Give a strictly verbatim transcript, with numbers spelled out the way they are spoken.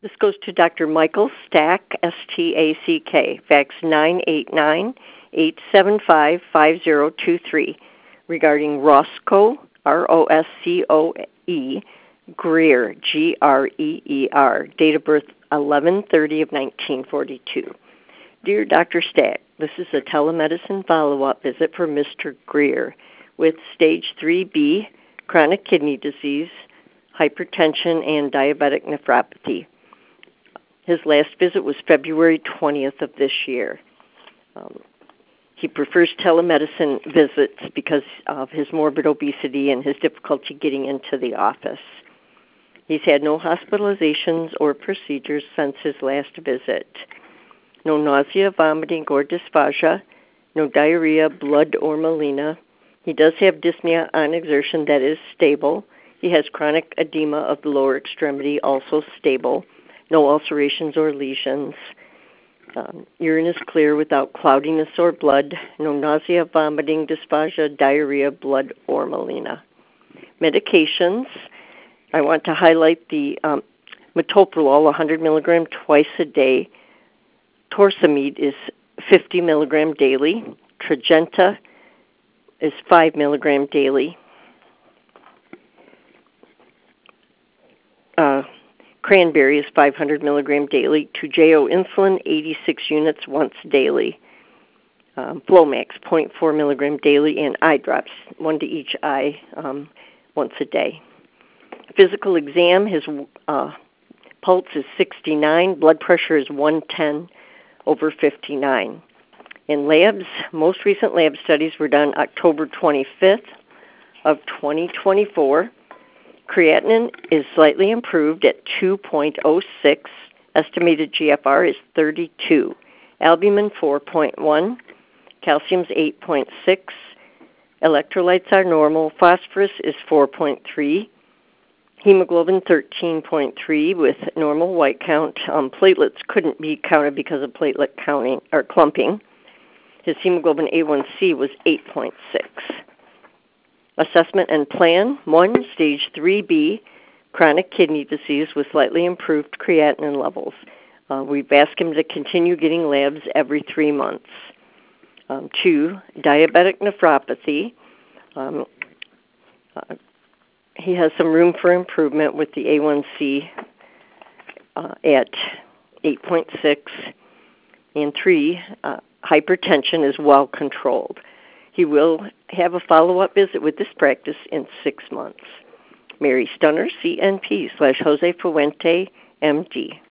This goes to Doctor Michael Stack, S T A C K, fax nine eight nine, eight seven five, five zero two three, regarding Roscoe, R O S C O E, Greer, G R E E R, date of birth eleven thirty of nineteen forty-two. Dear Doctor Stack, this is a telemedicine follow-up visit for Mister Greer with stage three B, chronic kidney disease, hypertension, and diabetic nephropathy. His last visit was February twentieth of this year. Um, he prefers telemedicine visits because of his morbid obesity and his difficulty getting into the office. He's had no hospitalizations or procedures since his last visit. No nausea, vomiting, or dysphagia, no diarrhea, blood, or melena. He does have dyspnea on exertion that is stable. He has chronic edema of the lower extremity, also stable. No ulcerations or lesions. Um, urine is clear without cloudiness or blood. No nausea, vomiting, dysphagia, diarrhea, blood, or melena. Medications. I want to highlight the um, metoprolol, one hundred milligrams twice a day. Torsemide is fifty milligrams daily. Tradjenta is five milligrams daily. Uh, cranberry is five hundred milligrams daily. Toujeo insulin, eighty-six units once daily. Um, Flomax, zero point four milligrams daily, and eye drops, one to each eye, um, once a day. Physical exam, his uh, pulse is sixty-nine, blood pressure is one ten over fifty-nine. In labs, most recent lab studies were done October twenty-fifth of twenty twenty-four. Creatinine is slightly improved at two point oh six. Estimated G F R is thirty-two. Albumin four point one. Calcium is eight point six. Electrolytes are normal. Phosphorus is four point three. Hemoglobin thirteen point three with normal white count. Um, platelets couldn't be counted because of platelet counting or clumping. His hemoglobin A one C was eight point six. Assessment and plan. One, stage three B, chronic kidney disease with slightly improved creatinine levels. Uh, we've asked him to continue getting labs every three months. Um, two, diabetic nephropathy. Um, uh, he has some room for improvement with the A one C uh, at eight point six. And three, uh, hypertension is well controlled. He will have a follow-up visit with this practice in six months. Mary Stunner, C N P slash Jose Fuente, M D.